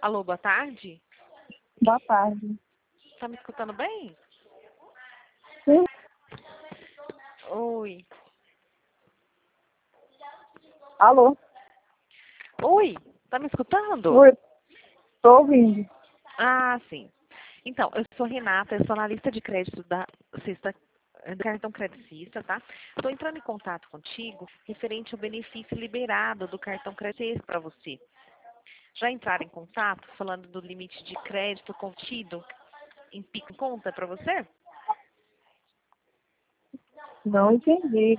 Alô, boa tarde. Boa tarde. Tá me escutando bem? Sim. Oi. Alô? Oi, tá me escutando? Oi, tô ouvindo. Ah, sim. Então, eu sou Renata, eu sou analista de crédito da Sexta do cartão Credicista, tá? Estou entrando em contato contigo referente ao benefício liberado do cartão Credicista para você. Já entraram em contato falando do limite de crédito contido em Pix Conta para você? Não entendi.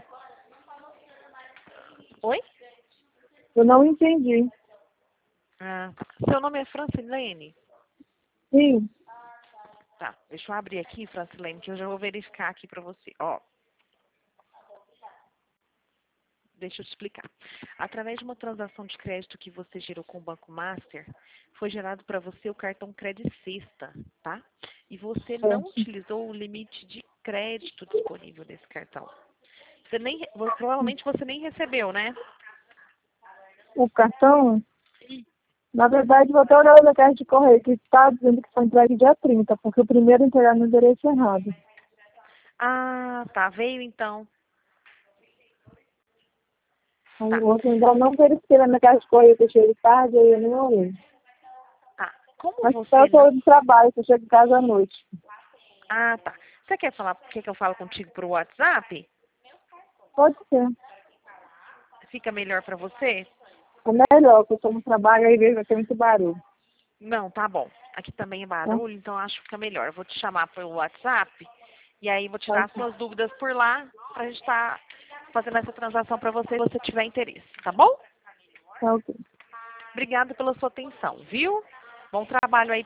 Oi? Eu não entendi. Ah, seu nome é Francilene? Sim. Tá, deixa eu abrir aqui, Francilene, que eu já vou verificar aqui para você. Ó, deixa eu te explicar. Através de uma transação de crédito que você gerou com o Banco Master, foi gerado para você o cartão Credit Sexta, tá? E você não Certo. utilizou o limite de crédito disponível desse cartão. Provavelmente você nem recebeu, né? O cartão, na verdade, vou até olhar na caixa de correio, que está dizendo que foi entregue dia 30, porque o primeiro entregar no endereço errado. Ah, tá. Veio então. Aí Tá. o outro ainda não verifiquei na minha caixa de correio, que eu cheguei tarde, aí eu nem olhei. Tá. Como Mas só você eu não. tô de trabalho, que eu chego em casa à noite. Ah, tá. Você quer falar, quer que eu falo contigo por WhatsApp? Pode ser. Fica melhor para você? É melhor, porque eu estou no trabalho, aí vejo que tem muito barulho. Não, tá bom. Aqui também é Tá? barulho, então acho que fica melhor. Eu vou te chamar pelo WhatsApp e aí vou tirar Pode as ser. suas dúvidas por lá pra gente estar fazendo essa transação para você se você tiver interesse, tá bom? Tá ok. Obrigada pela sua atenção, viu? Bom trabalho aí